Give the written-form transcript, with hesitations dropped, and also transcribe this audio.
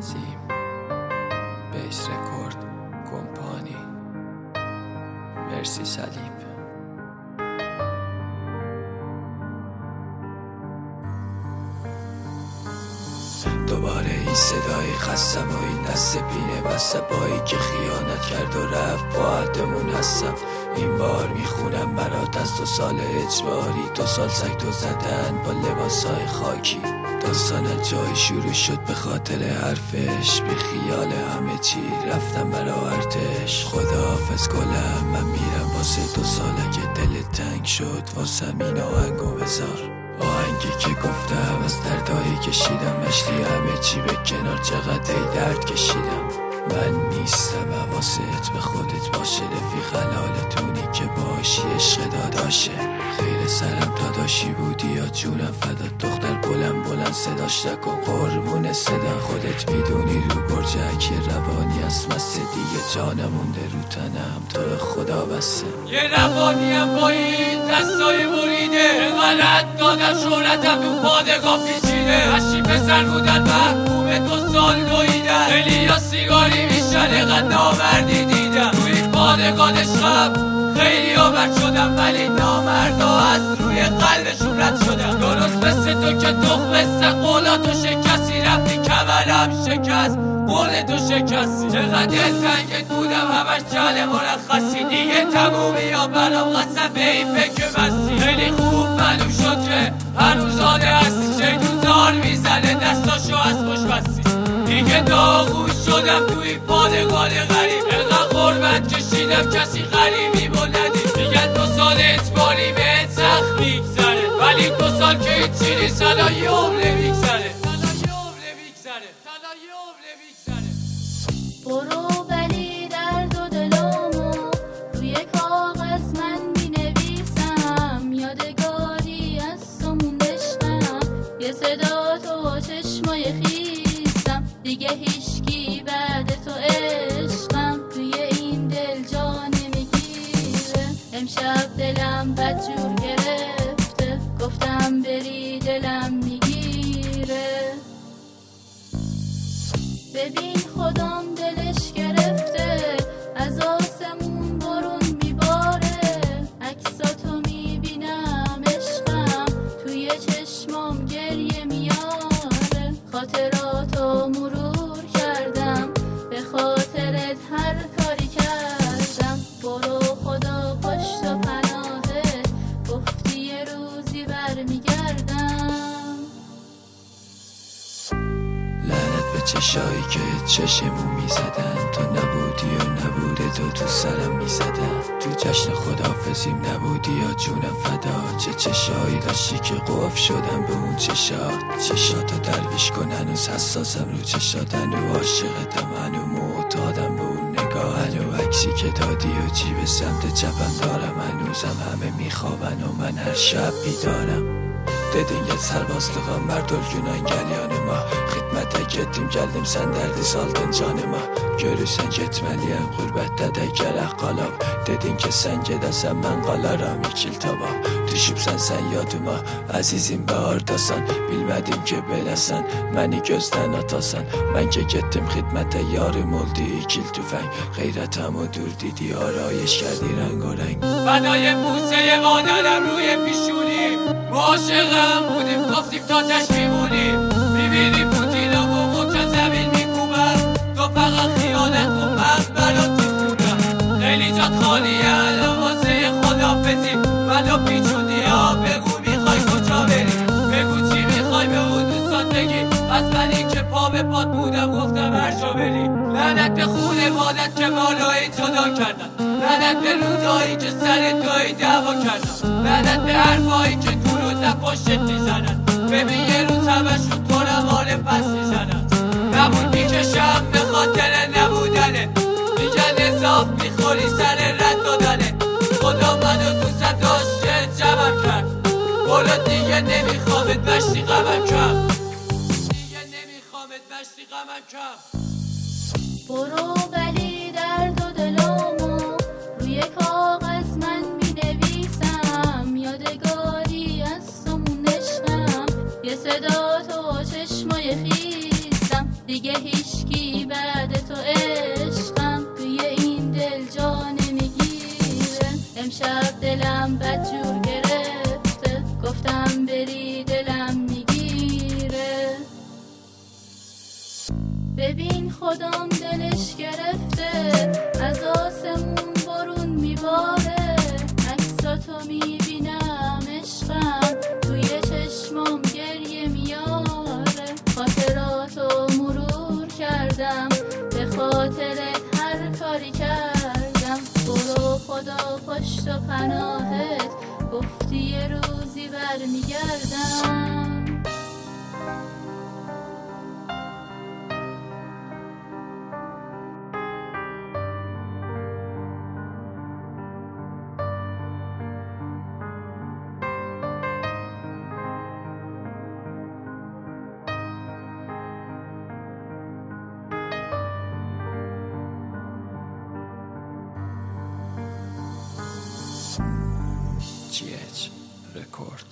تنظیم بیس رکورد کمپانی مرسی صلیب. دوباره این صدای خستم و این دست پینه بسته بایی که خیانت کرد و رفت با عهدمون هستم. این بار میخونم برات از 2 سال اجباری، 2 سال سگ تو زدن با لباسای خاکی. داستان جای شروع شد به خاطر حرفش، بی خیال همه چی رفتم برا ارتش. خداحافظ گلم من میرم واسه 2 سال اگه دلت تنگ شد واسه این آهنگو بذار. آهنگی که گفتم از دردایی کشیدم، مشتی همه چی به کنار چقدر ای درد کشیدم. من نیستم حواست به خودت باشه، رفیق حلالتونی که باشی عشق داداشه. خیر سرم داداشی بودی یا جونم فدات، دختر بلند صداش نکن قربون صدا. خودت میدونی رو برجک روانی است مسته دیگه، جانم مونده رو تنم تو رو خدا بسته. یه روانیم با این دستای بریده، غلط دادن شهرتم تو پادگاه پیچیده. هشی پسر بودن محکوم 2 سال دویدن، خیلی یا سیگاری میشن قد نامردی دیدن. توی پادگاه شب خیلی ها بد شدن، ولی نامردا از روی قلبشون رد شدن. درست مثل تو که تخم قولاتو شکستی، رفتی کمرم شکست قول تو شکستی. چقدر دلتنگت بودم همش جل مرخصی، دیگه تمومی یا برام قسم به این فکر مستی. خیلی خوب معلوم شد که هنوز آده هستی، شیطون زار میزنه دستاشو از خوش بستی. دیگه داغون شدم توی پادگان غریب، اینقدر غربت کشیدم کسی غریبی بلندی. میگن 2 سال اجباری بهت سخت میگذره، ولی 2 سال که هیچی نیست الان یه عمره میگذره. برو ولی درد و دلامو روی کاغذ من مینویسم، یادگاری از تو موندشتم. یه صدا تو چشمای خیسم، دیگه هیچکی بعد تو عشقم. توی این دل جا نمیگیره، امشب دلم بدجور گرفته، گفتم بری دلم میگیره. ببین خودم دلش گرفته، از آسمون بارون میباره. عکساتو میبینم عشقم، توی چشمام گریه میاره. خاطراتو مرور کردم، به خاطرت هر کاری کردم. برو خدا پشت و پناهه، گفتی یه روزی برمیگردم. چشایی که چشمو میزدن، تو نبودی و نبوده تو سرم میزدن. تو جشن خداحافظیم نبودی یا جونم فدا. چه چشایی داشتی که قف شدم به اون چشاتو درویش کن. هنوز حساسم رو چشاتن و عاشقتم، هنو معتادم به اون نگاه. هنو عکسی که دادی و جیب سمت چپم دارم، هنوزم همه میخوابن و من هر شب بیدارم. Dedin gel serbazlığa merdol günan gel yanıma. Xidmətə getdim gəldim sən dərdi saldın canıma. Görürsən getməliyəm qürbətdə də gərək qalam. Dedin ki sən gedəsən mən qalaram 2 il tabaq. Düşübsən sən yadıma əzizim və hardasan. Bilmədim ki beləsən məni gözdən atasan. Mən ki getdim xidmətə yarım oldu 2 il tüfəng. Xeyrətəmü dür didi arayış کردی رنگ و رنگ. فدای بوسه مادرم روی پیشونیم، عاشقم بودیم گفتیم تا تش میمونیم. میبینی پوتینمو محکم زمین میکوبم، تو فقط خیانت کن من برات میخونم. خیلی جات خالیه الان واسه خداحافظی، منو پیچوندی ها بگو میخوای کجا بری. بگو چی میخوای به اون دوستان بگی، از منی که پا به پات بودم گفتم هر جا بری. لعنت به خونوادت که مالایی جدا کردن، لعنت به روزایی که سر توی دعوا کردم، لعنت به حرفایی که تو رو پشت میزنن. ببین یه روز همشون تو رو مال پس میزنن. نمون میکشم به خاطر نبودنه، میگن اضاف میخوری سر رد دادنه. خدا منو دوست داشته جمعم کرد، برو دیگه نمیخوامت مشتی غمم کم، دیگه نمیخوامت مشتی غمم کم. برو ولی درد و دلامو روی کاغذ من مینویسم، یادگاری از تو موندشم. یه صدا تو چشمای خیسم، دیگه هیچکی بعد تو عشقم توی این دل جا نمیگیره. امشب دلم بدجور گرفته، گفتم بری دلم میگیره. ببین خودم دلش گرفته، از آسمون بارون میباره. عکساتو میبینم عشقم، توی چشمام گریه میاره. خاطراتو مرور کردم، به خاطرت هر کاری کردم. برو خدا پشت و پناهت، گفتی یه روزی برمیگردم. GH Record.